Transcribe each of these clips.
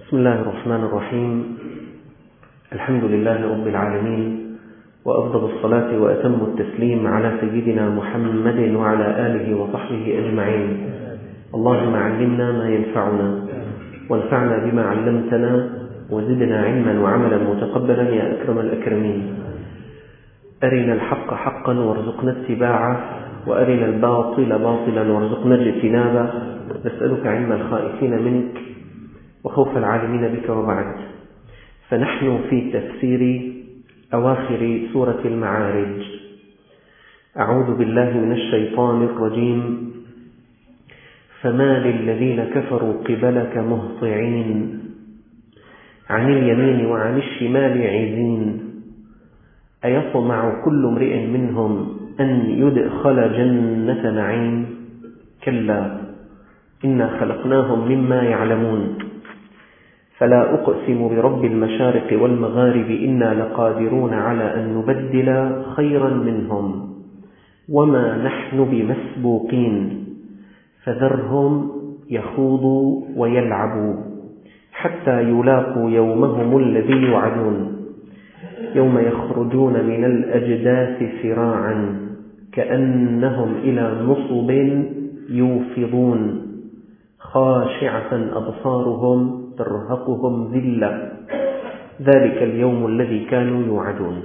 بسم الله الرحمن الرحيم. الحمد لله رب العالمين، وأفضل الصلاة وأتم التسليم على سيدنا محمد وعلى آله وصحبه أجمعين. اللهم علمنا ما ينفعنا وانفعنا بما علمتنا وزدنا علما وعملا متقبلا يا أكرم الأكرمين. أرنا الحق حقا وارزقنا اتباعه، وأرنا الباطل باطلا وارزقنا اجتنابه. نسألك علم الخائفين منك وخوف العالمين بك. وبعد، فنحن في تفسير أواخر سورة المعارج. أعوذ بالله من الشيطان الرجيم. فما للذين كفروا قبلك مهطعين عن اليمين وعن الشمال عزين أيطمع كل امرئ منهم أن يدخل جنة نعيم كلا إنا خلقناهم مما يعلمون فلا أقسم برب المشارق والمغارب إنا لقادرون على أن نبدل خيرا منهم وما نحن بمسبوقين فذرهم يخوضوا ويلعبوا حتى يلاقوا يومهم الذي يوعدون يوم يخرجون من الأجداث سراعا كأنهم إلى نصب يوفضون خاشعة أبصارهم ترهقهم ذلة ذلك اليوم الذي كانوا يوعدون.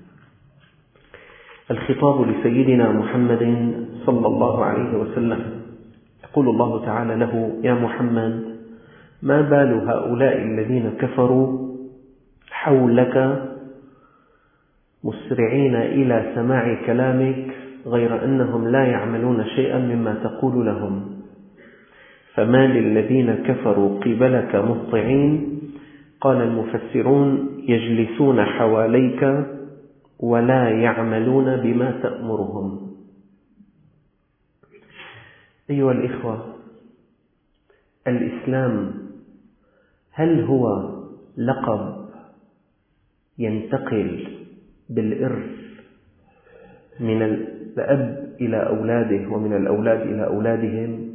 الخطاب لسيدنا محمد صلى الله عليه وسلم. يقول الله تعالى له: يا محمد، ما بال هؤلاء الذين كفروا حولك مسرعين إلى سماع كلامك غير أنهم لا يعملون شيئا مما تقول لهم. فما للذين كفروا قبلك مهطعين. قال المفسرون: يجلسون حواليك ولا يعملون بما تأمرهم. أيها الإخوة، الإسلام هل هو لقب ينتقل بالإرث من الأب إلى أولاده ومن الأولاد إلى أولادهم،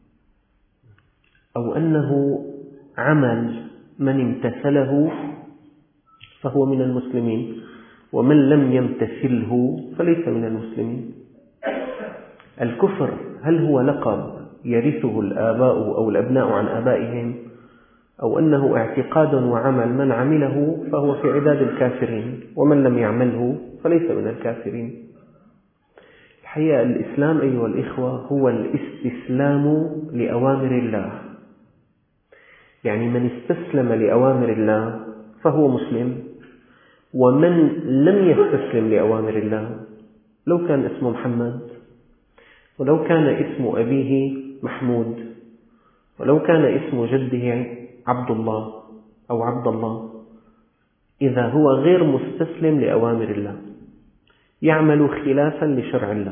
أو أنه عمل من امتثله فهو من المسلمين ومن لم يمتثله فليس من المسلمين؟ الكفر هل هو لقب يرثه الآباء أو الأبناء عن آبائهم، أو أنه اعتقاد وعمل من عمله فهو في عداد الكافرين ومن لم يعمله فليس من الكافرين؟ الحقيقة الإسلام أيها الإخوة هو الاستسلام لأوامر الله. يعني من استسلم لأوامر الله فهو مسلم، ومن لم يستسلم لأوامر الله، لو كان اسمه محمد، ولو كان اسم أبيه محمود، ولو كان اسم جده عبد الله أو عبد الله، إذا هو غير مستسلم لأوامر الله يعمل خلافا لشرع الله،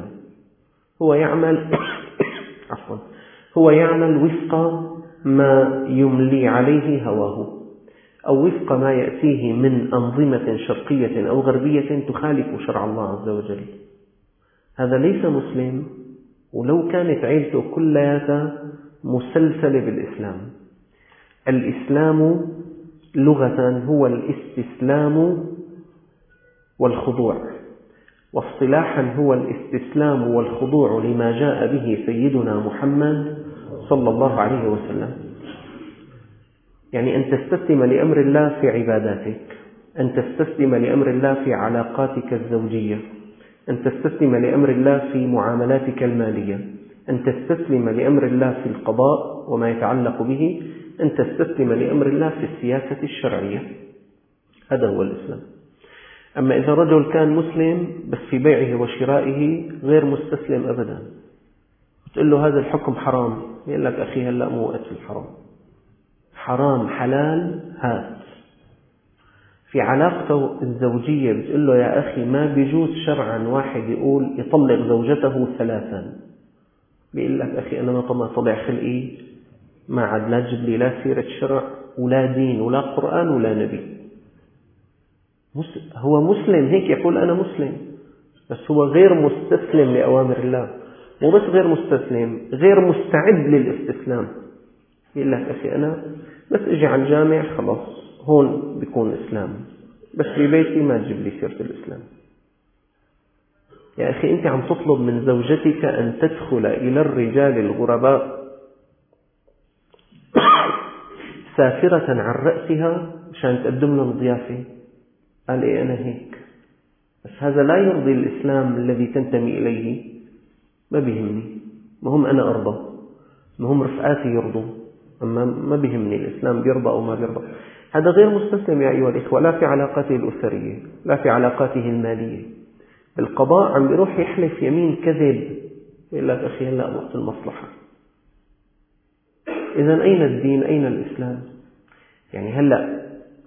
هو يعمل وفق ما يملي عليه هواه، أو وفق ما يأتيه من أنظمة شرقية أو غربية تخالف شرع الله عز وجل، هذا ليس مسلم ولو كانت عيلته كلها مسلسلة بالإسلام. الإسلام لغة هو الاستسلام والخضوع، واصطلاحا هو الاستسلام والخضوع لما جاء به سيدنا محمد صلى الله عليه وسلم. يعني أن تستسلم لأمر الله في عباداتك، أن تستسلم لأمر الله في علاقاتك الزوجية، أن تستسلم لأمر الله في معاملاتك المالية، أن تستسلم لأمر الله في القضاء وما يتعلق به، أن تستسلم لأمر الله في السياسة الشرعية. هذا هو الإسلام. أما إذا رجل كان مسلم بس في بيعه وشرائه غير مستسلم أبدا، تقول له هذا الحكم حرام، يقول لك أخي هلأ مو وقت الحرام، حرام حلال هات. في علاقته الزوجية بتقول له يا أخي ما بيجوز شرعا واحد يقول يطلق زوجته 3، بيقول لك أخي أنا ما طلع خلقي، ما عاد لا تجيب لي لا سيرة شرع ولا دين ولا قرآن ولا نبي. هو مسلم، هيك يقول أنا مسلم، بس هو غير مستسلم لأوامر الله، مو بس غير مستسلم، غير مستعد للاستسلام. يقول لك أخي أنا بس اجي على الجامع خلاص هون بيكون إسلام، بس ببيتي ما تجيب لي سيرة الإسلام. يا أخي أنت عم تطلب من زوجتك أن تدخل إلى الرجال الغرباء سافرة عن رأسها مشان تقدم لهم ضيافة. قال إيه أنا هيك، بس هذا لا يرضي الإسلام الذي تنتمي إليه. ما بيهمني، مهم أنا أرضى، مهم رفقاتي يرضوا، أما ما بيهمني الإسلام بيرضى أو ما بيرضى. هذا غير مستسلم يا أيها الإخوة، لا في علاقاته الأسرية، لا في علاقاته المالية. بالقضاء عم بيروح يحلف يمين كذب، يقول لك أخي هلأ وقت المصلحة. إذن أين الدين؟ أين الإسلام؟ يعني هلأ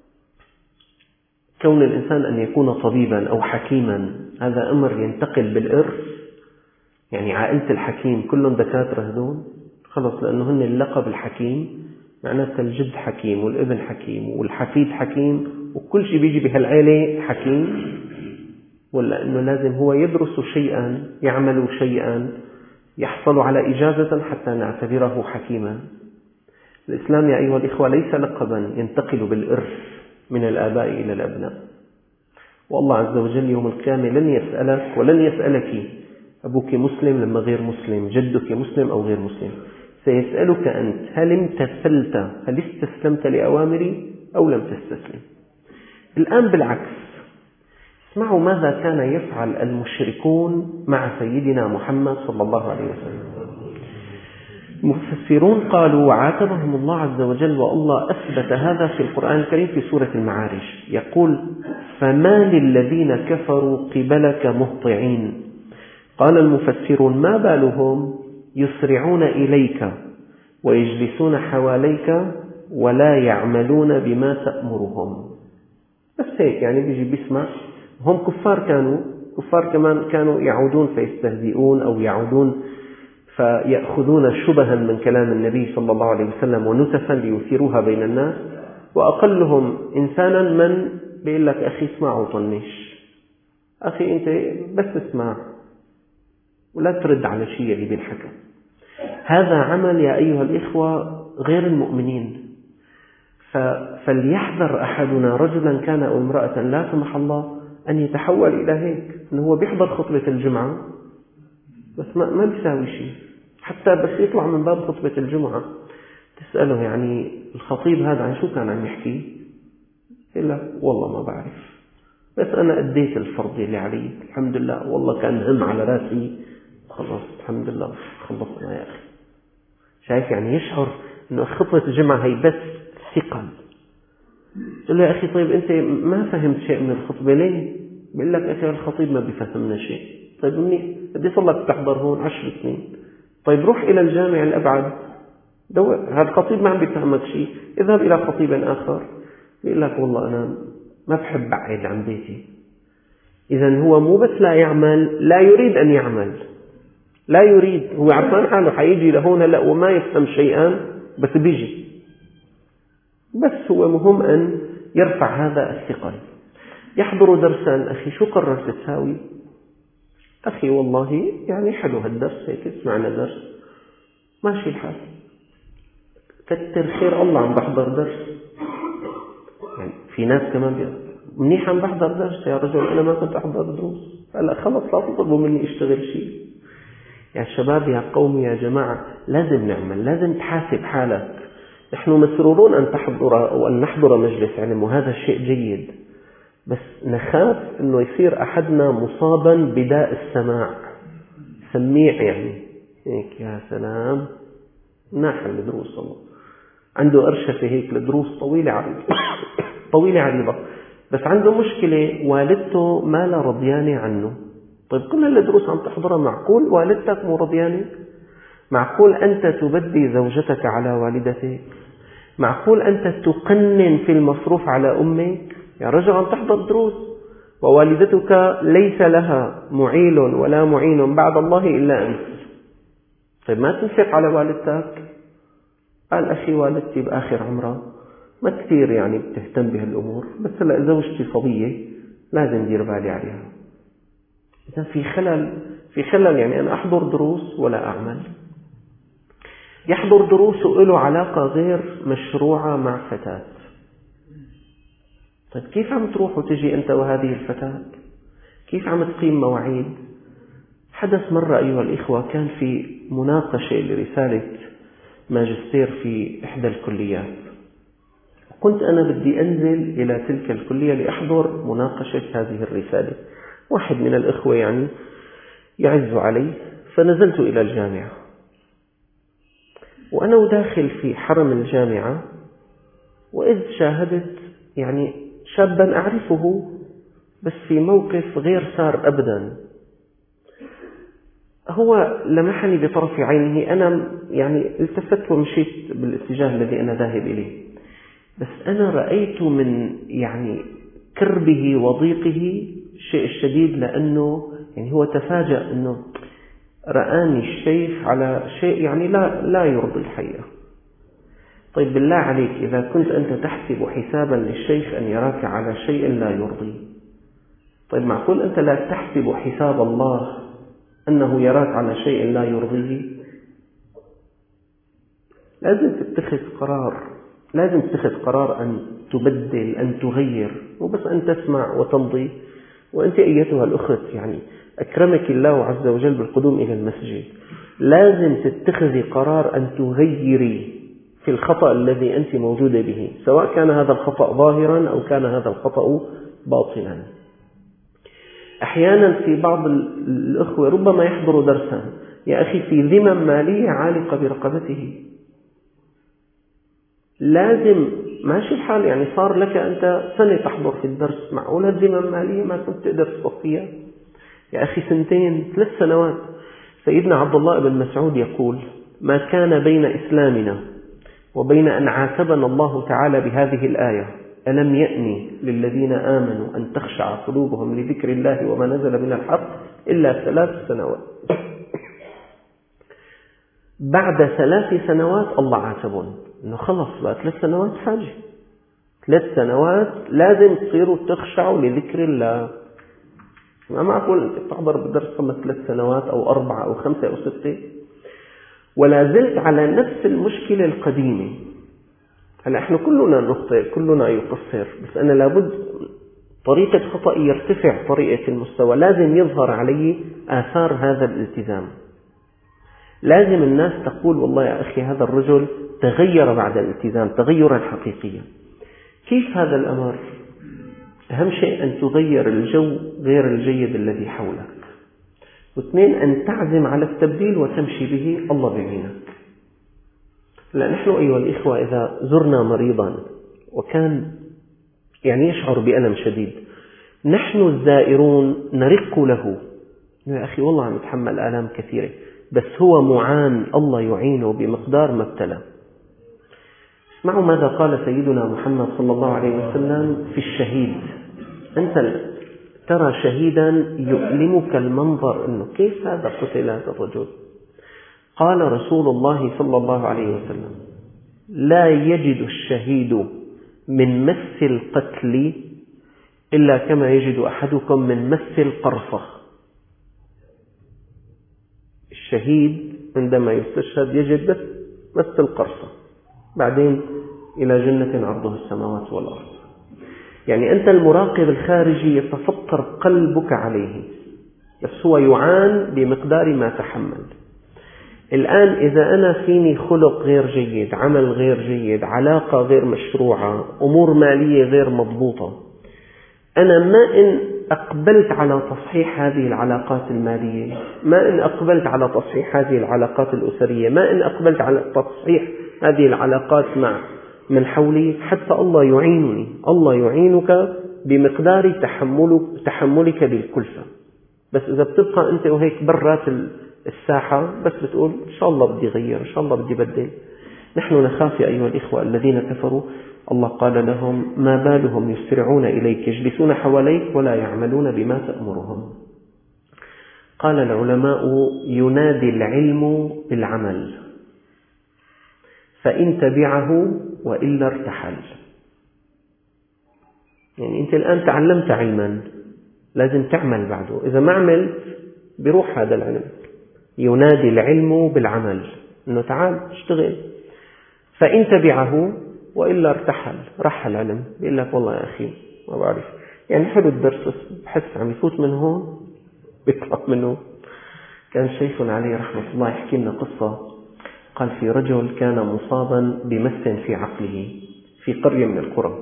كون الإنسان أن يكون طبيبا أو حكيما هذا أمر ينتقل بالإرث. يعني عائلة الحكيم كلهم دكاترة هذول خلص، لأنه هن اللقب الحكيم، معناته الجد حكيم والابن حكيم والحفيد حكيم وكل شيء بيجي بهالعائلة حكيم. ولا أنه لازم هو يدرس شيئا، يعمل شيئا، يحصل على إجازة حتى نعتبره حكيما. الإسلام يا أيها الإخوة ليس لقبا ينتقل بالإرث من الآباء إلى الأبناء. والله عز وجل يوم القيامة لن يسألك ولن يسألك أبوك مسلم لما غير مسلم، جدك مسلم أو غير مسلم. سيسألك أنت هل امتثلت، هل استسلمت لأوامري أو لم تستسلم. الآن بالعكس، اسمعوا ماذا كان يفعل المشركون مع سيدنا محمد صلى الله عليه وسلم. المفسرون قالوا وعاتبهم الله عز وجل، والله أثبت هذا في القرآن الكريم في سورة المعارج، يقول فما للذين كفروا قبلك مهطعين. قال المفسرون ما بالهم يسرعون إليك ويجلسون حواليك ولا يعملون بما تأمرهم. بس هيك يعني بيجي بيسمع. هم كفار كمان كانوا يعودون فيستهزئون أو يعودون فيأخذون شبها من كلام النبي صلى الله عليه وسلم ونتفا ليثيروها بين الناس. وأقلهم إنسانا من بيقول لك أخي اسمع وطنش، أخي أنت بس اسمع ولا ترد على شيء اللي بينحكى. هذا عمل يا أيها الإخوة غير المؤمنين. فليحذر أحدنا رجلا كان أو امرأة لا سمح الله أن يتحول إلى هيك، أنه هو بيحضر خطبة الجمعة بس ما بيساوي شيء. حتى بس يطلع من باب خطبة الجمعة تسأله يعني الخطيب هذا عن شو كان عم يحكي، يقول لك والله ما بعرف، بس أنا أديت الفرض اللي علي الحمد لله، والله كان هم على راسي خلاص الحمد لله خلصنا. يا أخي شايف يعني يشعر أنه خطبة الجمعة هي بس ثقل. تقول له يا أخي طيب أنت ما فهمت شيء من الخطبة ليه؟ بيقول لك أخي الخطيب ما بيفهمنا شيء. طيب مني بدي صار لك تحضر هون 10 سنين، طيب روح إلى الجامع الأبعد دور، هذا الخطيب ما عم بيفهمك شيء، اذهب إلى خطيب آخر. بيقول لك والله أنا ما بحب بعيد عن بيتي. إذن هو مو بس لا يعمل، لا يريد أن يعمل، لا يريد، هو عرفان حاله حيجي لهون لا وما يفهم شيئا بس بيجي، بس هو مهم أن يرفع هذا الثقل. يحضر درسا، أخي شو قررت تساوي؟ أخي والله يعني حلو هالدرس هيك اسمعنا درس ماشي الحال، كتر خير الله عم بحضر درس. يعني في ناس كمان منيح عم بحضر درس يا رجل، أنا ما كنت أحضر دروس. هلا خلص لا تطلبوا مني اشتغل شيء. يا شباب يا قومي يا جماعة لازم نعمل، لازم تحاسب حالك. نحن مسرورون أن تحضر أو أن نحضر مجلس علم وهذا شيء جيد، بس نخاف أنه يصير أحدنا مصابا بداء السماع، سميع يعني هيك يا سلام ناحل الدروس الله عنده أرشفة هيك لدروس طويلة عريضة طويلة عريضة، بس عنده مشكلة والدته ما لا رضيانة عنه. طيب كل الدروس عم تحضرها، معقول والدتك مو رضيانة؟ معقول أنت تبدي زوجتك على والدتك؟ معقول أنت تقنن في المصروف على أمك؟ يا رجل عم تحضر دروس ووالدتك ليس لها معيل ولا معين بعد الله إلا أنت. طيب ما تنفق على والدتك؟ قال أخي والدتي بآخر عمرها ما كثير يعني بتهتم بهالأمور، بس هلا زوجتي صبية لازم دير بالي عليها. إذا في خلل يعني أنا أحضر دروس ولا أعمل. يحضر دروس وله علاقة غير مشروعة مع فتاة. طيب كيف عم تروح وتجي أنت وهذه الفتاة؟ كيف عم تقيم مواعيد؟ حدث مرة أيها الإخوة، كان في مناقشة لرسالة ماجستير في إحدى الكليات، كنت أنا بدي أنزل إلى تلك الكلية لأحضر مناقشة هذه الرسالة. واحد من الإخوة يعني يعز علي، فنزلت إلى الجامعة، وأنا داخل في حرم الجامعة وإذ شاهدت يعني شابا أعرفه بس في موقف غير سار أبدا. هو لمحني بطرف عينه، أنا يعني التفت ومشيت بالاتجاه الذي أنا ذاهب إليه، بس أنا رأيت من يعني كربه وضيقه الشيء الشديد، لأنه يعني هو تفاجأ أنه رآني الشيخ على شيء يعني لا يرضي الحقيقة. طيب بالله عليك، إذا كنت أنت تحسب حسابا للشيخ أن يراك على شيء لا يرضي، طيب معقول أنت لا تحسب حساب الله أنه يراك على شيء لا يرضيه؟ لازم تتخذ قرار أن تبدل، أن تغير، وبس أن تسمع وتمضي. وأنت أيتها الأخت يعني أكرمك الله عز وجل بالقدوم إلى المسجد، لازم تتخذي قرار أن تغيري في الخطأ الذي أنت موجودة به، سواء كان هذا الخطأ ظاهرا أو كان هذا الخطأ باطنا. أحيانا في بعض الأخوة ربما يحضر درسا يا أخي في ذمم مالية عالقة برقبته، لازم ماشي الحال يعني صار لك أنت سنة تحضر في الدرس، معقولة الذمم مالية ما كنت تقدر تصفيها؟ يا أخي 2 3 سنوات. سيدنا عبد الله بن مسعود يقول: ما كان بين إسلامنا وبين أن عاتبنا الله تعالى بهذه الآية ألم يأني للذين آمنوا أن تخشع قلوبهم لذكر الله وما نزل من الحق إلا 3 سنوات. بعد 3 سنوات الله عاتبهم إنه خلص بقى 3 سنوات حاجة، 3 سنوات لازم تصيروا تخشعوا لذكر الله. ما معقول أنت تحضر بالدرس 3 سنوات أو 4 أو 5 أو 6 ولا زلت على نفس المشكلة القديمة. هلا احنا كلنا نخطئ، كلنا يقصر، بس أنا لابد طريقة خطأي يرتفع طريقة المستوى، لازم يظهر علي آثار هذا الالتزام. لازم الناس تقول والله يا أخي هذا الرجل تغير بعد الالتزام تغيرا حقيقيا. كيف هذا الأمر؟ أهم شيء أن تغير الجو غير الجيد الذي حولك، و2 أن تعزم على التبديل وتمشي به، الله بعينك. لأن نحن أيها الإخوة إذا زرنا مريضا وكان يعني يشعر بألم شديد، نحن الزائرون نرق له، يا أخي والله عم يتحمل آلام كثيرة بس هو معان، الله يعينه بمقدار ما ابتلى. اسمعوا ماذا قال سيدنا محمد صلى الله عليه وسلم في الشهيد. أنت ترى شهيدا يؤلمك المنظر أنه كيف هذا قتل هذا الرجل. قال رسول الله صلى الله عليه وسلم: لا يجد الشهيد من مس القتل إلا كما يجد أحدكم من مس القرصة. الشهيد عندما يستشهد يجد بس مس القرصة، بعدين إلى جنة عرضها السماوات والأرض. يعني أنت المراقب الخارجي يتفطر قلبك عليه، بس هو يعان بمقدار ما تحمل. الآن إذا أنا فيني خلق غير جيد، عمل غير جيد، علاقة غير مشروعة، أمور مالية غير مضبوطة، أنا ما إن أقبلت على تصحيح هذه العلاقات المالية، ما إن أقبلت على تصحيح هذه العلاقات الأسرية، ما إن أقبلت على تصحيح هذه العلاقات مع من حولي، حتى الله يعينني. الله يعينك بمقدار تحملك بالكلفة. بس إذا بتبقى أنت وهيك برات الساحة بس بتقول إن شاء الله بدي غير، إن شاء الله بدي بدل. نحن نخاف أيها الإخوة الذين كفروا، الله قال لهم: ما بالهم يسرعون إليك يجلسون حواليك ولا يعملون بما تأمرهم. قال العلماء: ينادي العلم بالعمل، فإن تبعه وإلا ارتحل. يعني أنت الآن تعلمت علما لازم تعمل بعده، إذا ما عملت بيروح هذا العلم. ينادي العلم بالعمل، أنه تعال اشتغل. فإن تبعه وإلا ارتحل، رحل علم، بيقول لك والله يا أخي ما بعرف، يعني حلو الدرس بحس عم يفوت من هون بيطلع منه. كان شيخنا عليه رحمة الله يحكي لنا قصة، قال في رجل كان مصابا بمس في عقله في قرية من القرى،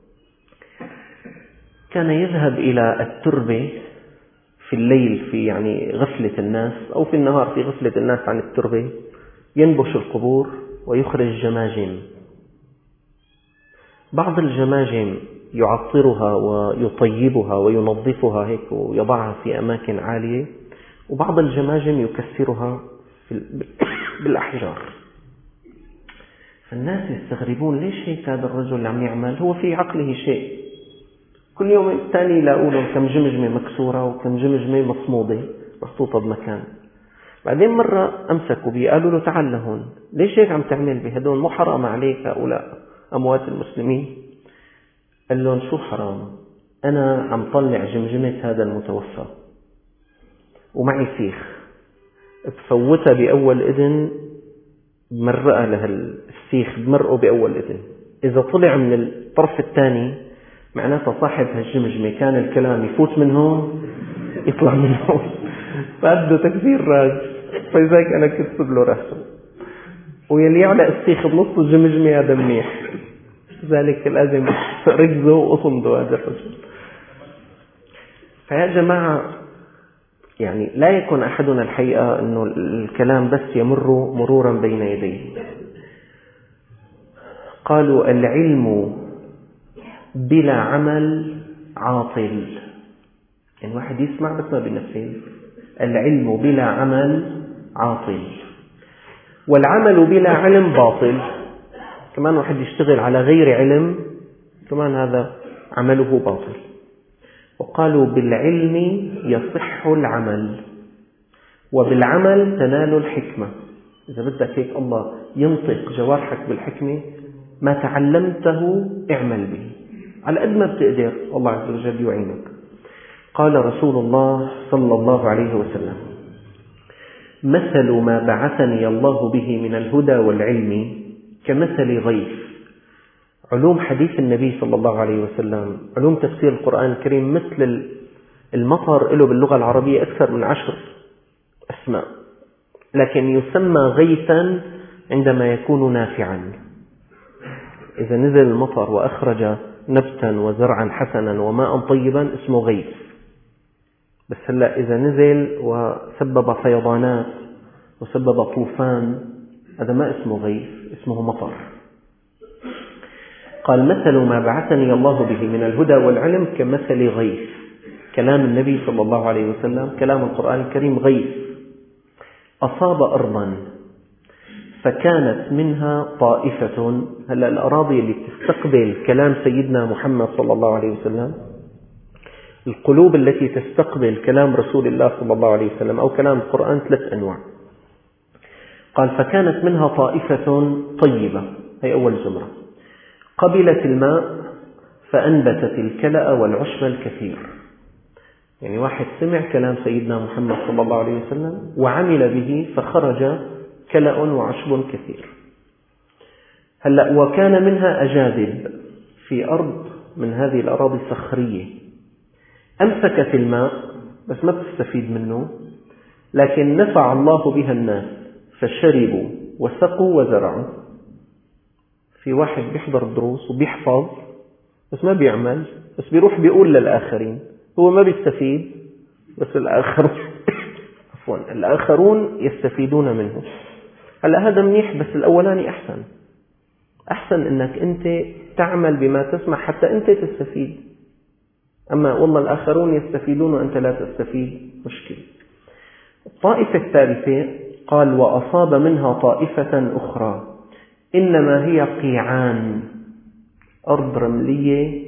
كان يذهب إلى التربة في الليل في يعني غفلة الناس، أو في النهار في غفلة الناس عن التربة، ينبش القبور ويخرج جماجم. بعض الجماجم يعطرها ويطيبها وينظفها هيك ويضعها في أماكن عالية، وبعض الجماجم يكسرها بالأحجار. فالناس يستغربون ليش هيك هذا الرجل عم يعمل، هو في عقله شيء. كل يوم الثاني يلاقوا كم جمجمة مكسورة وكم جمجمة مصمودة محطوطة بمكان. بعدين مرة أمسكوا بيه قالوا له تعال لهون، ليش هيك عم تعمل بهدول، مو حرام عليك هؤلاء أموات المسلمين؟ قال لهم شو حرام، أنا عم طلع جمجمة هذا المتوفى ومعي سيخ، بفوتها بأول إذن، بمرقها لهالسيخ بمرقه بأول إذن، إذا طلع من الطرف الثاني معناته صاحب هالجمجمة كان الكلام يفوت من هون يطلع من هون، فأده تكسير راج. فلذلك أنا كتب له رأسه، ويلي يعلق السيخ بنص الجمجمة هذا منيح، ذلك لازم ركزه وأصمده هذا الرجل. فيا جماعة يعني لا يكون أحدنا الحقيقة أنه الكلام بس يمر مرورا بين يديه. قالوا العلم بلا عمل عاطل، يعني واحد يسمع بس ما بينفذ. العلم بلا عمل عاطل، والعمل بلا علم باطل. كمان واحد يشتغل على غير علم كمان هذا عمله باطل. وقالوا بالعلم يصح العمل، وبالعمل تنال الحكمة. إذا بدك هيك الله ينطق جوارحك بالحكمة، ما تعلمته اعمل به على قد ما بتقدر، الله عز وجل يعينك. قال رسول الله صلى الله عليه وسلم: مثل ما بعثني الله به من الهدى والعلم كمثل غيث. علوم حديث النبي صلى الله عليه وسلم، علوم تفسير القرآن الكريم، مثل المطر له باللغة العربية أكثر من 10 أسماء، لكن يسمى غيثا عندما يكون نافعا. إذا نزل المطر وأخرج نبتا وزرعا حسنا وماء طيبا اسمه غيث. بس هلأ إذا نزل وسبب فيضانات وسبب طوفان هذا ما اسمه غيث، اسمه مطر. قال: مثل ما بعثني الله به من الهدى والعلم كمثل غيث. كلام النبي صلى الله عليه وسلم، كلام القرآن الكريم غيث أصاب أرضا فكانت منها طائفة. هلأ الأراضي اللي تستقبل كلام سيدنا محمد صلى الله عليه وسلم، القلوب التي تستقبل كلام رسول الله صلى الله عليه وسلم أو كلام القرآن 3 أنواع. قال: فكانت منها طائفة طيبة، هي أول زمرة، قبلت الماء فأنبتت الكلأ والعشب الكثير. يعني واحد سمع كلام سيدنا محمد صلى الله عليه وسلم وعمل به فخرج كلأ وعشب كثير. هلأ وكان منها أجاذب، في أرض من هذه الأراضي صخرية أمسكت الماء بس ما بتستفيد منه، لكن نفع الله بها الناس فشربوا وسقوا وزرعوا. في واحد بيحضر الدروس وبيحفظ بس ما بيعمل، بس بيروح بيقول للآخرين، هو ما بيستفيد بس الآخرون يستفيدون منه. هلأ هذا منيح، بس الأولاني أحسن إنك أنت تعمل بما تسمع حتى أنت تستفيد. أما والله الآخرون يستفيدون وأنت لا تستفيد، مشكلة. الطائفة الثالثة قال: وأصاب منها طائفة أخرى إنما هي قيعان، أرض رملية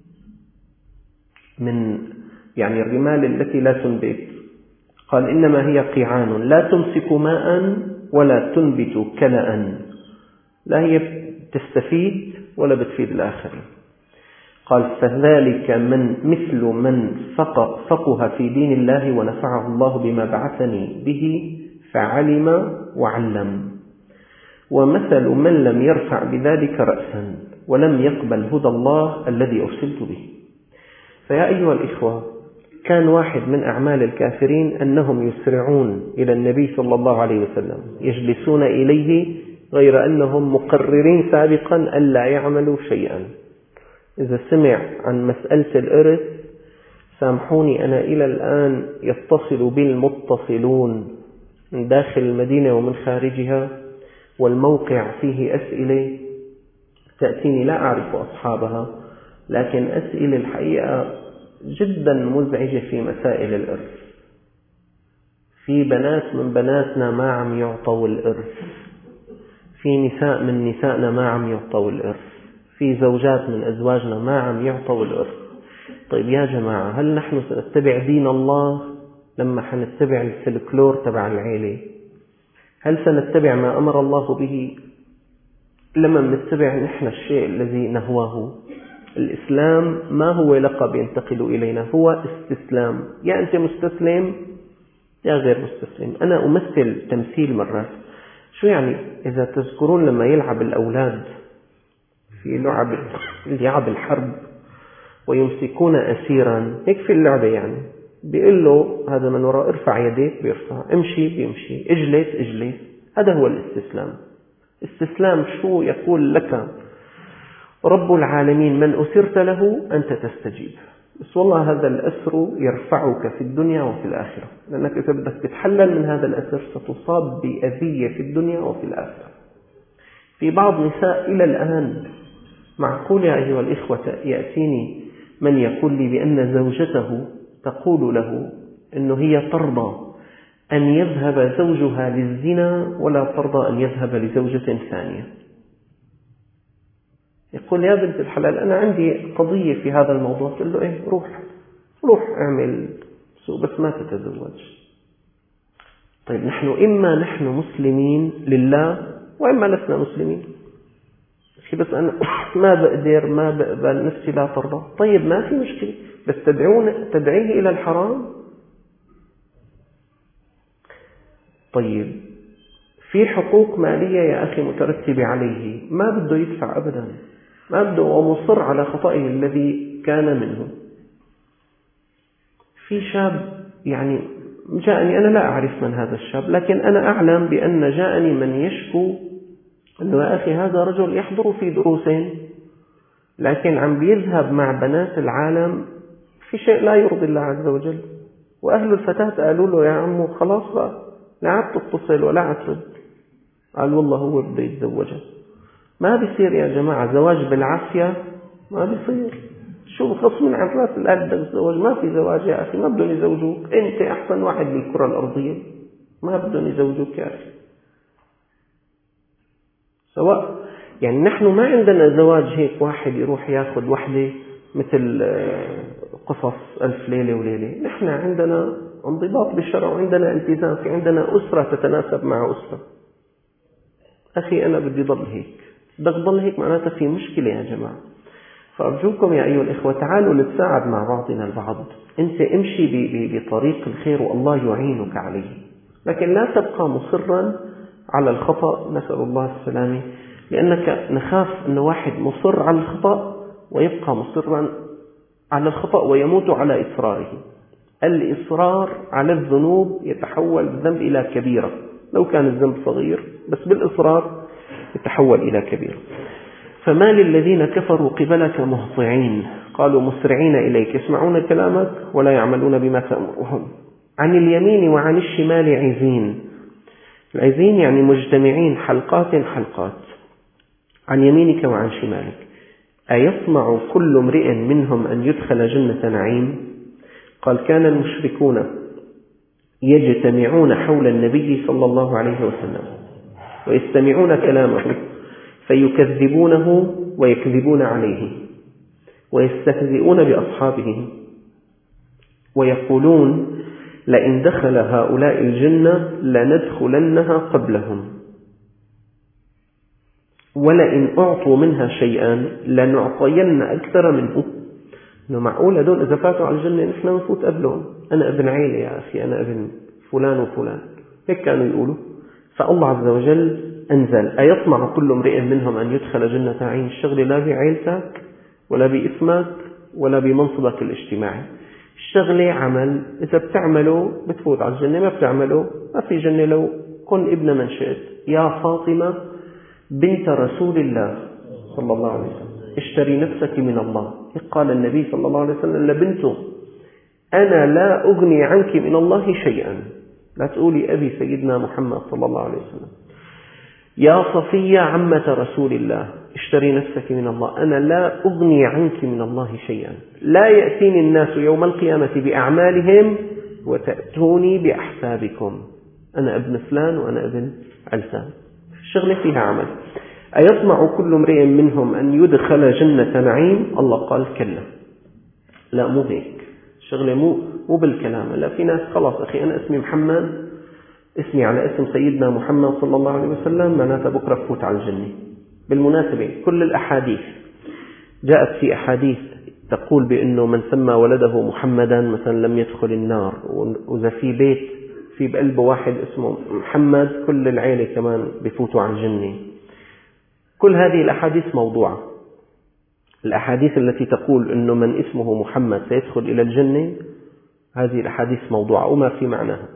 من يعني الرمال التي لا تنبت. قال: إنما هي قيعان لا تمسك ماء ولا تنبت كلأ، لا هي تستفيد ولا بتفيد الآخرين. قال: فذلك مثل من فقه في دين الله ونفعه الله بما بعثني به فعلم وعلم. ومثل من لم يرفع بذلك رأسا ولم يقبل هدى الله الذي أرسلت به. فيا أيها الإخوة، كان واحد من أعمال الكافرين أنهم يسرعون إلى النبي صلى الله عليه وسلم، يجلسون إليه غير أنهم مقررين سابقا ألا يعملوا شيئا. إذا سمع عن مسألة الإرث، سامحوني أنا إلى الآن يتصل بالمتصلون من داخل المدينة ومن خارجها، والموقع فيه أسئلة تأتيني لا أعرف أصحابها، لكن أسئلة الحقيقة جدا مزعجة في مسائل الإرث. في بنات من بناتنا ما عم يعطوا الإرث، في نساء من نسائنا ما عم يعطوا الإرث، في زوجات من أزواجنا ما عم يعطوا الإرث. طيب يا جماعة، هل نحن سنتبع دين الله لما حنتبع الفلكلور تبع العيلة؟ هل سنتبع ما أمر الله به لما نتبع نحن الشيء الذي نهواه؟ الإسلام ما هو لقب ينتقل إلينا، هو استسلام. يا أنت مستسلم يا غير مستسلم. أنا أمثل تمثيل مرات. شو يعني؟ إذا تذكرون لما يلعب الأولاد في لعب الحرب ويمسكون أسيرا، هيك في اللعبة يعني بيقول له هذا من وراء ارفع يديك بيرفع، امشي بيمشي، اجلس. هذا هو الاستسلام. استسلام شو؟ يقول لك رب العالمين من أسرت له أنت تستجيب، بس والله هذا الأسر يرفعك في الدنيا وفي الآخرة، لأنك إذا بدك تتحلل من هذا الأسر ستصاب بأذية في الدنيا وفي الآخرة. في بعض نساء إلى الآن، معقول يا أيها الإخوة يأتيني من يقول لي بأن زوجته تقول له أنه هي ترضى أن يذهب زوجها للزنا ولا ترضى أن يذهب لزوجة ثانية. يقول يا بنت الحلال أنا عندي قضية في هذا الموضوع. قل له إيه، روح اعمل سوء بس ما تتزوج. طيب نحن مسلمين لله وإما لسنا مسلمين. بس أنا ما بقدر، ما بقبل، نفسي لا ترضى. طيب ما في مشكلة، بس تدعيه إلى الحرام. طيب في حقوق مالية يا أخي مترتبة عليه، ما بده يدفع أبدا، ما بده، ومصر على خطئه الذي كان منه. في شاب يعني جاءني، أنا لا أعرف من هذا الشاب، لكن أنا أعلم بأن جاءني من يشكو أنه يا أخي هذا رجل يحضر في دروسين، لكن عم بيذهب مع بنات العالم في شيء لا يرضي الله عز وجل. وأهل الفتاة قالوا له يا عمو خلاص بقى، لا عاد تتصل ولا عاد ترد. قال والله هو بده يتزوجها. ما بيصير يا جماعة زواج بالعافية، ما بيصير. شو بخصمين عن راس الأهل بدك تتزوج؟ ما في زواج يا أخي، ما بدهم يزوجوك. أنت أحسن واحد بالكرة الأرضية، ما بدهم يزوجوك يا أخي. سواء يعني نحن ما عندنا زواج هيك واحد يروح ياخذ وحدة مثل قصص ألف ليلة وليلة. نحن عندنا انضباط بالشرع وعندنا التزام، في عندنا أسرة تتناسب مع أسرة. أخي أنا بدي ضل هيك، بدك ضل هيك معناتها في مشكلة يا جماعة. فأرجوكم يا أيها الإخوة تعالوا نتساعد مع بعضنا البعض. أنت امشي بطريق الخير والله يعينك عليه، لكن لا تبقى مصرا على الخطأ، نسأل الله السلامة، لأنك نخاف أن واحد مصر على الخطأ ويبقى مصرا على الخطأ ويموت على إصراره. الإصرار على الذنوب يتحول الذنب إلى كبيرة، لو كان الذنب صغير بس بالإصرار يتحول إلى كبيرة. فما للذين كفروا قبلك مهطعين قالوا مسرعين إليك يسمعون كلامك ولا يعملون بما تأمرهم عن اليمين وعن الشمال عزين. العزين يعني مجتمعين، حلقات عن يمينك وعن شمالك. أيطمع كل امرئ منهم أن يدخل جنة نعيم؟ قال كان المشركون يجتمعون حول النبي صلى الله عليه وسلم ويستمعون كلامه فيكذبونه ويكذبون عليه ويستهزئون بأصحابه ويقولون لئن دخل هؤلاء الجنة لندخلنها قبلهم ولئن أعطوا منها شيئا لنعطين أكثر منه. إنه معقول هذول إذا فاتوا على الجنة نحن نفوت قبلهم؟ أنا ابن عيلة يا أخي، أنا ابن فلان وفلان، هيك كانوا يقولوا. فالله عز وجل أنزل: أيطمع كل امرئ منهم أن يدخل جنة نعيم. الشغلة لا بعيلتك ولا باسمك ولا بمنصبك الاجتماعي، الشغلة عمل، إذا بتعمله بتفوت على الجنة، ما بتعمله ما في جنة. لو كن ابن من شئت. يا فاطمة بنت رسول الله صلى الله عليه وسلم اشتري نفسك من الله. قال النبي صلى الله عليه وسلم لبنته: أنا لا أغني عنك من الله شيئا. لا تقولي أبي سيدنا محمد صلى الله عليه وسلم. يا صفية عمة رسول الله اشتري نفسك من الله، أنا لا أغني عنك من الله شيئا. لا يأتيني الناس يوم القيامة بأعمالهم وتأتوني بأحسابكم. أنا ابن فلان وأنا ابن علسان. الشغلة فيها عمل. أيطمع كل امرئ منهم أن يدخل جنة نعيم؟ الله قال: كلا. لا، مو هيك. الشغلة مو بالكلام. لا، في ناس خلاص أخي أنا اسمي محمد، اسمي على اسم سيدنا محمد صلى الله عليه وسلم، معناتها بكرة فوت على الجنة. بالمناسبة كل الأحاديث جاءت في أحاديث تقول بأنه من سمى ولده محمدا مثلا لم يدخل النار، وإذا في بيت في بقلبه واحد اسمه محمد كل العيلة كمان بفوتوا على الجنة. كل هذه الأحاديث موضوعة. الأحاديث التي تقول أنه من اسمه محمد سيدخل إلى الجنة، هذه الأحاديث موضوعة وما في معناها.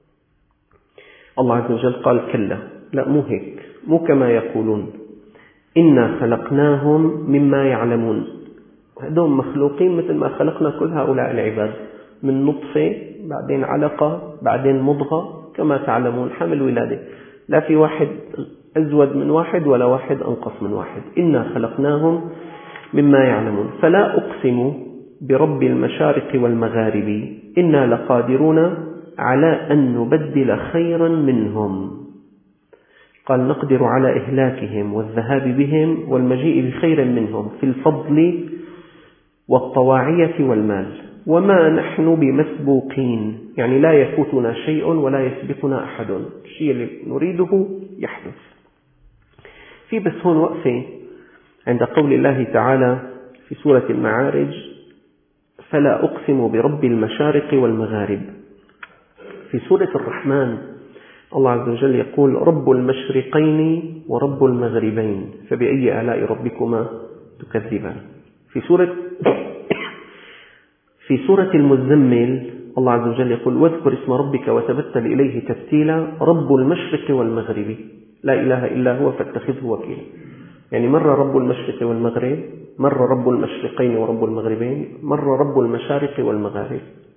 الله عز وجل قال: كلا. لا، مو هيك، مو كما يقولون. إنا خلقناهم مما يعلمون. هذول مخلوقين مثل ما خلقنا كل هؤلاء العباد، من نطفة بعدين علقة بعدين مضغة كما تعلمون، حمل ولادة. لا في واحد أزود من واحد ولا واحد أنقص من واحد. إنا خلقناهم مما يعلمون. فلا أقسم برب المشارق والمغارب إنا لقادرون على أن نبدل خيرا منهم. قال: نقدر على إهلاكهم والذهاب بهم والمجيء بخير منهم في الفضل والطواعية والمال، وما نحن بمسبوقين. يعني لا يفوتنا شيء ولا يسبقنا أحد، الشيء اللي نريده يحدث. في بس هون وقفة عند قول الله تعالى في سورة المعارج: فلا أقسم برب المشارق والمغارب. في سورة الرحمن الله عز وجل يقول: رب المشرقين ورب المغربين فبأي آلاء ربكما تكذبان. في سورة المزمل الله عز وجل يقول: واذكر اسم ربك وتبتل إليه تبتيلا رب المشرق والمغرب لا إله إلا هو فاتخذه وكيلا. يعني مرة رب المشرق والمغرب، مرة رب المشرقين ورب المغربين، مرة رب المشارق والمغارب.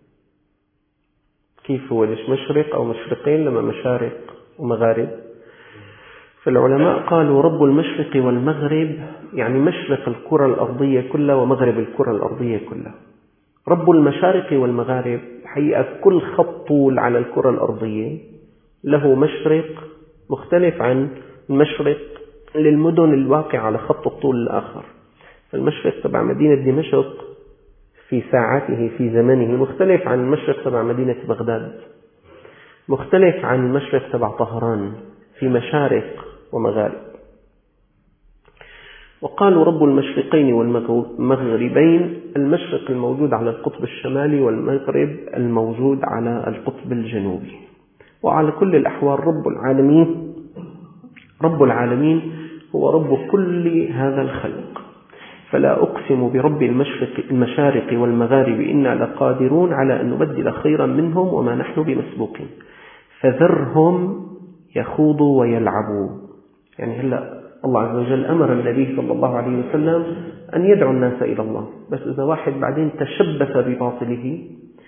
كيف هو؟ ليش مشرق أو مشرقين لما مشارق ومغارب؟ فالعلماء قالوا رب المشرق والمغرب يعني مشرق الكرة الأرضية كلها ومغرب الكرة الأرضية كلها. رب المشارق والمغارب حقيقة كل خط طول على الكرة الأرضية له مشرق مختلف عن المشرق للمدن الواقع على خط الطول الآخر. فالمشرق تبع مدينة دمشق في ساعته في زمنه مختلف عن المشرق تبع مدينة بغداد، مختلف عن المشرق تبع طهران، في مشارق ومغارب. وقالوا رب المشرقين والمغربين، المشرق الموجود على القطب الشمالي والمغرب الموجود على القطب الجنوبي. وعلى كل الأحوال رب العالمين هو رب كل هذا الخلق. فلا أقسم برب المشارق والمغارب إنا لقادرون على أن نبدل خيرا منهم وما نحن بمسبوقين فذرهم يخوضوا ويلعبوا. يعني هلأ الله عز وجل أمر النبي صلى الله عليه وسلم أن يدعو الناس إلى الله، بس إذا واحد بعدين تشبث بباطله،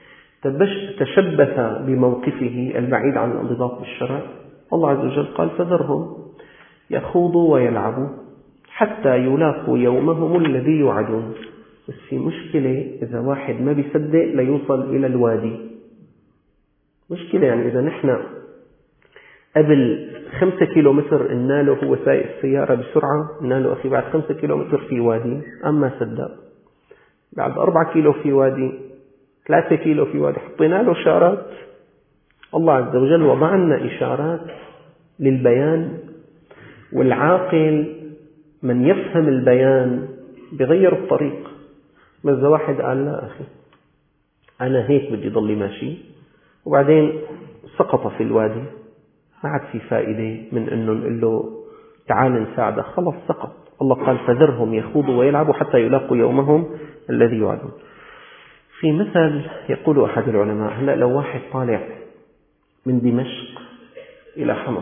تشبث بموقفه البعيد عن الانضباط بالشرع، الله عز وجل قال فذرهم يخوضوا ويلعبوا حتى يلاقوا يومهم الذي يوعدون. بس في مشكلة، إذا واحد ما بيصدق ليوصل إلى الوادي مشكلة. يعني إذا نحن قبل 5 كيلومتر قلنا له هو سايق السيارة بسرعة، قلنا له أخي بعد 5 كيلومتر في وادي، أما صدق. بعد 4 كيلو في وادي، 3 كيلو في وادي، حطينا له إشارات. الله عز وجل وضع لنا إشارات للبيان، والعاقل من يفهم البيان بغير الطريق. بس إذا واحد قال لا أخي أنا هيك بدي ضلي ماشي، وبعدين سقط في الوادي، ما عاد في فائدة من أنه نقول له تعال نساعده، خلص سقط. الله قال فذرهم يخوضوا ويلعبوا حتى يلاقوا يومهم الذي يوعدون. في مثل يقول أحد العلماء، هلأ لو واحد طالع من دمشق إلى حمص،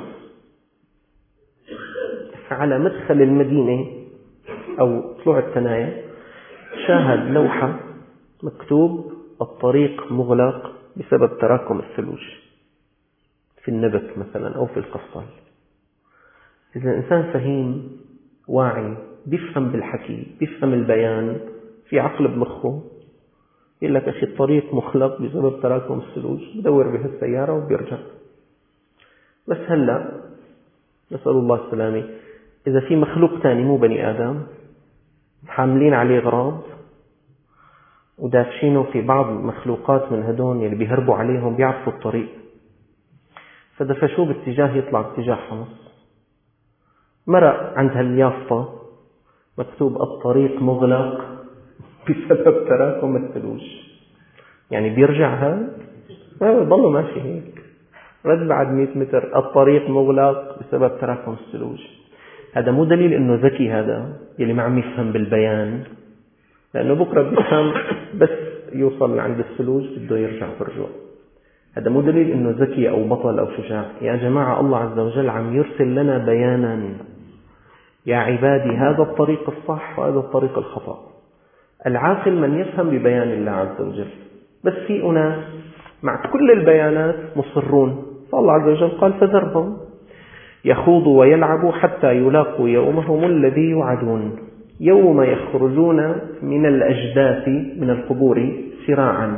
فعلى مدخل المدينة أو طلوع الثنايا شاهد لوحة مكتوب الطريق مغلق بسبب تراكم الثلوج في النبت مثلا أو في القفصل. إذا الإنسان فهيم واعي بيفهم بالحكي بيفهم البيان في عقل بمخه، يقول لك أخي الطريق مغلق بسبب تراكم الثلوج، بدور بها السيارة وبيرجع. بس هلأ نسأل الله السلامة، إذا في مخلوق ثاني مو بني آدم حاملين عليه غراض ودافشينه في بعض المخلوقات من هدون اللي بيهربوا عليهم بيعرفوا الطريق، فدفشوه باتجاه يطلع باتجاه حمص، مرق عند هاليافطة مكتوب الطريق مغلق بسبب تراكم الثلوج. يعني بيرجع هذا يضل ماشي هيك رد بعد 100 متر الطريق مغلق بسبب تراكم الثلوج. هذا مو دليل انه ذكي، هذا يلي ما عم يفهم بالبيان، لانه بكره بيفهم بس يوصل عند الثلوج بده يرجع برجوع. هذا مو دليل انه ذكي او بطل او شجاع. يا جماعة الله عز وجل عم يرسل لنا بيانا، يا عبادي هذا الطريق الصح وهذا الطريق الخطأ. العاقل من يفهم ببيان الله عز وجل. بس في أناس مع كل البيانات مصرون، فالله عز وجل قال فذرهم يخوضوا ويلعبوا حتى يلاقوا يومهم الذي يوعدون يوم يخرجون من الأجداث من القبور سراعا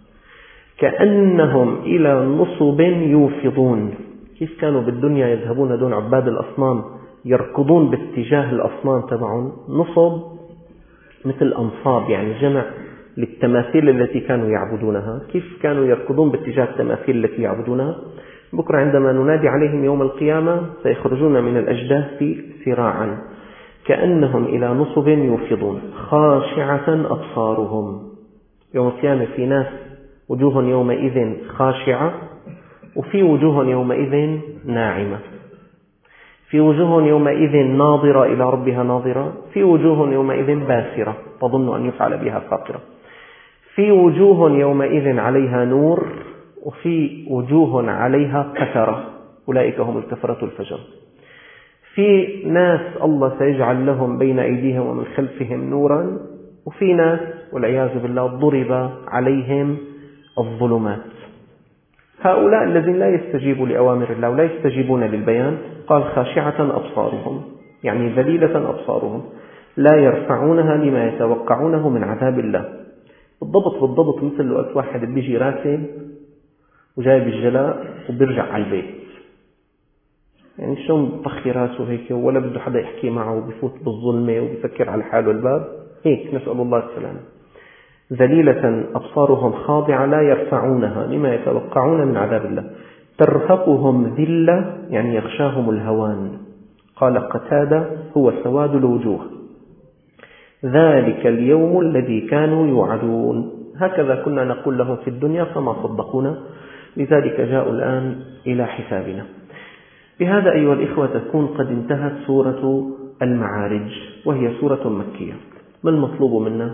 كأنهم إلى نصب يوفضون. كيف كانوا بالدنيا يذهبون دون عباد الأصنام يركضون باتجاه الأصنام تبعهم، نصب مثل أنصاب يعني جمع للتماثيل التي كانوا يعبدونها. كيف كانوا يركضون باتجاه التماثيل التي يعبدونها؟ بكرة عندما ننادي عليهم يوم القيامة سيخرجون من الأجداث سراعا كأنهم إلى نصب يوفضون خاشعة أبصارهم. يوم القيامة في ناس وجوه يومئذ خاشعة، وفي وجوه يومئذ ناعمة، في وجوه يومئذ ناظرة إلى ربها ناظرة، في وجوه يومئذ باسرة تظن أن يفعل بها فاقرة، في وجوه يومئذ عليها نور، وفي وجوه عليها قترة أولئك هم الكفرة الفجر. في ناس الله سيجعل لهم بين أيديهم ومن خلفهم نورا، وفي ناس والعياذ بالله ضرب عليهم الظلمات. هؤلاء الذين لا يستجيبوا لأوامر الله ولا يستجيبون للبيان، قال خاشعة أبصارهم يعني ذليلة أبصارهم لا يرفعونها لما يتوقعونه من عذاب الله. بالضبط مثل وقت واحد بيجي راكب وجايب الجلاء وبيرجع على البيت، يعني شلون بطخي راسه هيك ولا بده حدا يحكي معه وبيفوت بالظلمة وبيفكر على حاله الباب هيك، نسأل الله السلامة. ذليلة أبصارهم خاضعة لا يرفعونها لما يتوقعون من عذاب الله. ترهقهم ذلة يعني يغشاهم الهوان. قال قتادة هو سواد الوجوه، ذلك اليوم الذي كانوا يوعدون. هكذا كنا نقول لهم في الدنيا فما صدقونا، لذلك جاءوا الآن إلى حسابنا. بهذا أيها الإخوة تكون قد انتهت سورة المعارج، وهي سورة مكية. ما المطلوب منا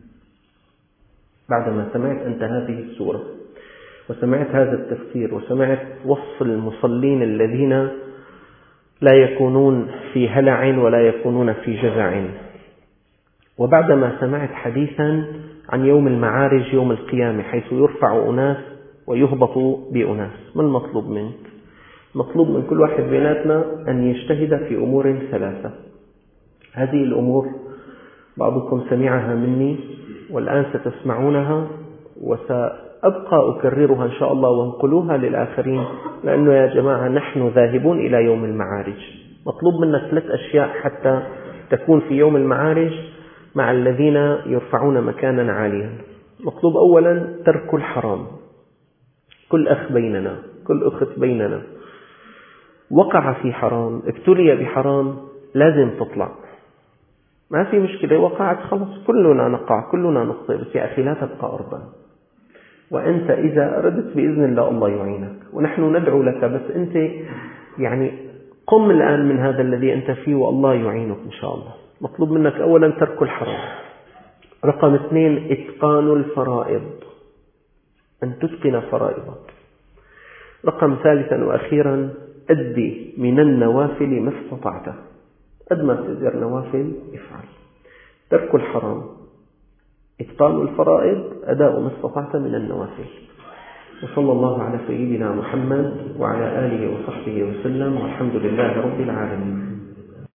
بعدما سمعت أنت هذه السورة وسمعت هذا التفسير وسمعت وصف المصلين الذين لا يكونون في هلع ولا يكونون في جزع، وبعدما سمعت حديثا عن يوم المعارج يوم القيامة حيث يرفع أناس ويهبط بأناس، ما المطلوب منك؟ مطلوب من كل واحد بيناتنا أن يجتهد في أمور ثلاثة. هذه الأمور بعضكم سمعها مني والآن ستسمعونها، وسأبقى أكررها إن شاء الله وانقلوها للآخرين، لأنه يا جماعة نحن ذاهبون إلى يوم المعارج. مطلوب منا 3 أشياء حتى تكون في يوم المعارج مع الذين يرفعون مكانا عاليا. مطلوب أولا ترك الحرام. كل أخ بيننا كل أخت بيننا وقع في حرام، ابتلي بحرام، لازم تطلع، ما في مشكلة. وقعت خلص، كلنا نقع كلنا نخطئ، بس يا أخي لا تبقى أربا. وأنت إذا أردت بإذن الله الله يعينك، ونحن ندعو لك، بس أنت يعني قم الآن من هذا الذي أنت فيه والله يعينك إن شاء الله. مطلوب منك أولا ترك الحرام. رقم 2 إتقان الفرائض، أن تتقن فرائضك. رقم 3 وأخيرا أدي من النوافل ما استطعت، قد ما تقدر نوافل افعل. ترك الحرام، إتقان الفرائض، أداء ما استطعت من النوافل. وصلى الله على سيدنا محمد وعلى آله وصحبه وسلم، والحمد لله رب العالمين.